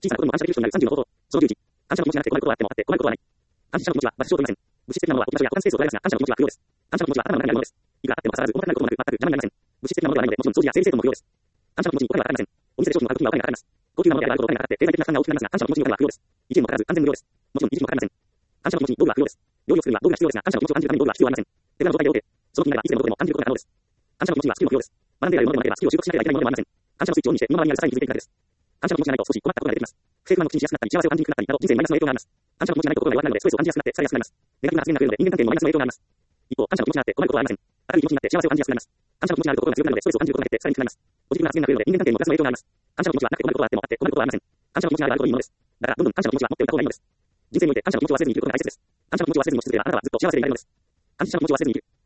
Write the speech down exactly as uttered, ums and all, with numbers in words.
小さなことにも感謝できる人になるさんじゅうの方法。そのじゅういち、感謝の気持ちがなくて困ることはあってもあって困ることはない。感謝の気持ちは私を問いません。物質的なものは置き場所や保管スペースを取られますが、感謝の気持ちは不要です。感謝の気持ちは頭の中にあるものです。いくらあっても腐らず、重たくなることもなく、全く邪魔になりません。物質的なものではないので、もちろん掃除や整理整頓も不要です。感謝の気持ちにお金はかかりません。お店で商品を買うときにはお金がかかります。高級なものであればあるほどお金がかかって経済的な負担が大きくなりますが、感謝の気持ちにお金は不要です。いちえんもかからず完全無料です。もちろん維持もかかりません。感謝の気持ちに道具は不要です。料理を作るには道具が必要ですが、感謝の気持ちを感じるために道具は必要ありません。手ぶらの状態で OK。その気になればいつでもどこでも感じることが可能です。感謝の気持ちにはスキルも不要です。学んでいられるものでもなければスキルを習得しなければいけないものでもありません。感謝のスイッチをオンにして身の回りにあるさらに気づいていくだけです。感謝の気持ちがないと少し困ったことが出てきます。不正不満を口にしやすくなったり、幸せを感じにくくなったりなど人生にマイナスの影響があります。感謝の気持ちがないと心が弱くなるのでストレスを感じやすくなって腐りやすくなります。ネガティブな発言が増えるので人間関係にもマイナスの影響があります。一方、感謝の気持ちがあって困ることはありません。明るい気持ちになって幸せを感じやすくなります。感謝の気持ちがあると心が強くなるのでストレスを感じることが減って腐りにくくなります。ポジティブな発言が増えるので人間関係にもプラスの影響があります。感謝の気持ちはなくて困ることはあってもあって困ることはありません。感謝の気持ちがあるといいものです。だから、どんどん感謝の気持ちは持っておいた方がいいのです。人生において感謝の気持ちを忘れずに生きることが大切です。感謝の気持ちを忘れずに生き続ければあなたはずっと幸せでいられるのです。感謝の気持ちを忘れずに生きる。